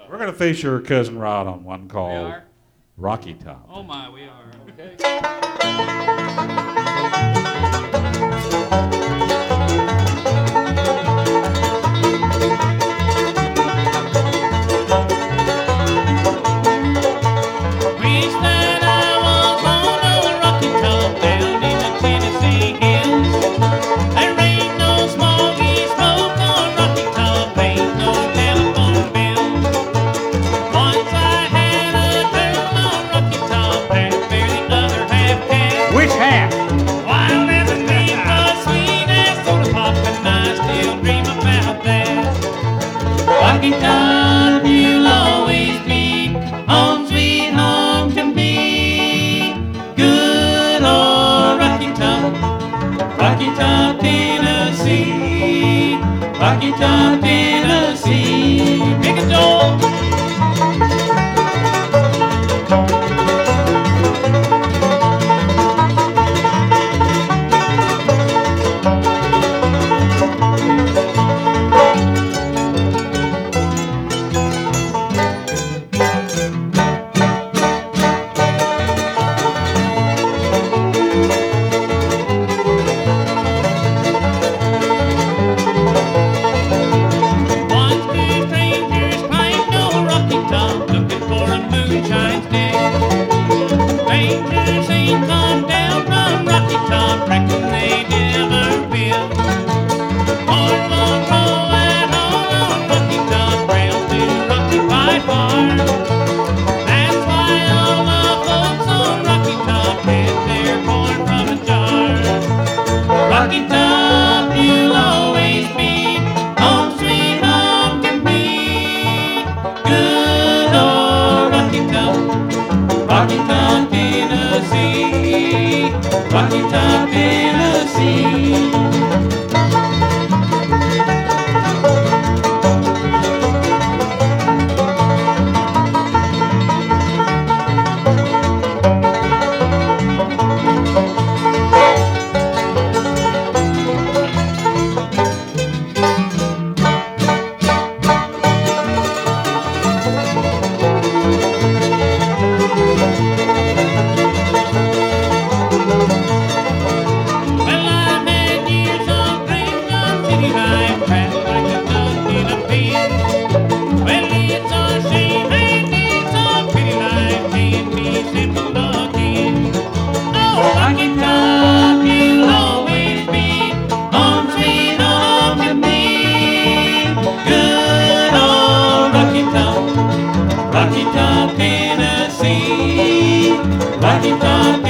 We're going to face your cousin Rod on one We called are? Rocky Top. Oh my, we are. Okay. Wish that I was on a Rocky Top down in the Tennessee hills. There ain't no smoky smoke on Rocky Top, ain't no telephone bill. Once I had a girl on Rocky Top, and barely other half can. Which half? While everything was sweet as soda pop, and I still dream about that. Rocky Top, you'll always be home sweet home to me. Good old Rocky Top, Tennessee. Rocky Top, Tennessee. Big and Joel. Once two strangers climbed over Rocky Top, looking for a moonshine stick. Strangers ain't come down from Rocky Top, reckon they never will. More long roll and all on Rocky Top, rails to Rocky by far. That's why all the folks on Rocky Top get their corn from a jar. Rocky Top, you'll always be home sweet home to me. Good old Rocky Top, Tennessee. Rocky Top, Tennessee. Well, I've had years of Grayson City life, trapped like a duck in a pen. Well, it's a shame and it's a pretty life, can't be simple again. Oh, Rocky Top, you'll always be home sweet home to me. Good old Rocky Top, Tennessee. Rocky Top,